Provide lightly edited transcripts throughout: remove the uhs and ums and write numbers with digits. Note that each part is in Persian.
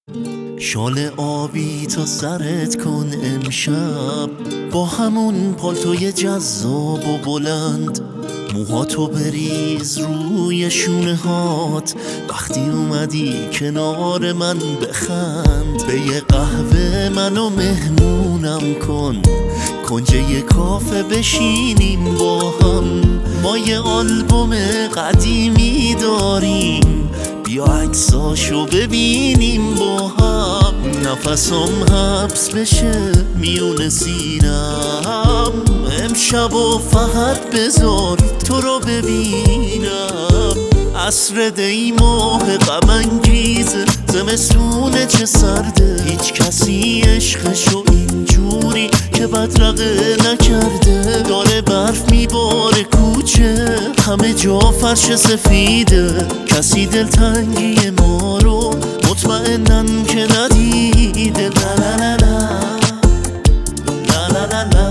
شال آبی تا سرت کن امشب، با همون پالتوی جذاب و بلند، موهاتو بریز روی شونه هات، وقتی اومدی کنار من بخند. به یه قهوه منو مهمونم کن، کنج یه کافه بشینیم با هم، ما یه آلبوم قدیمی داریم، بیا عکساشو ببینیم با هم. نفسم حبس بشه میون سینم، امشب و فقط بذار تو رو ببینم. عصر دی ماه غم انگیزه، زمستونه چه سرده، هیچ کسی عشقشو اینجوری که بدرقه نکرده. داره برف میباره کوچه، همه جا فرش سفیده، کسی دلتنگی ما رو مطمئنن که ندیده. لا لا لا لا لا لا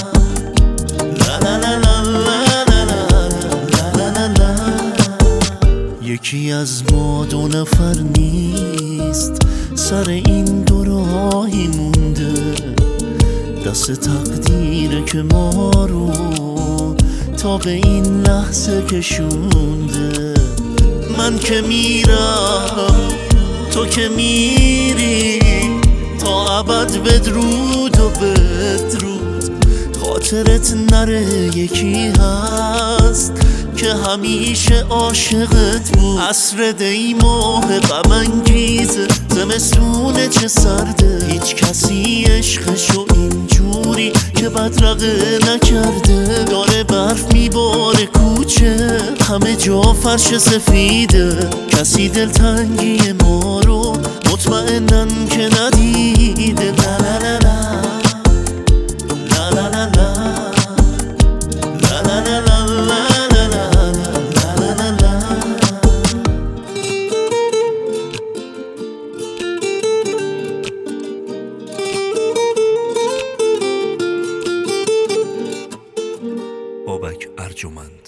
لا. یکی از ما دو نفر نیست، سر این دو راهی مونده، دست تقدیره که ما رو تا به این لحظه کشونده. من که میرم تو که میری، تا ابد بدرود و بدرود. خاطرت نره یکی هست که همیشه عاشقت بود. عصر دی ماه غم انگیزه، زمستونه چه سرده، هیچ کسی عشقشو اینجوری که بدرقه نکرده. داره برف میباره کوچه، همه جا فرش سفیده، کسی دلتنگی ما رو مطمئنن که ندیده. لا لا لا لا لا لا لا لا لا لا. بابک ارجمند.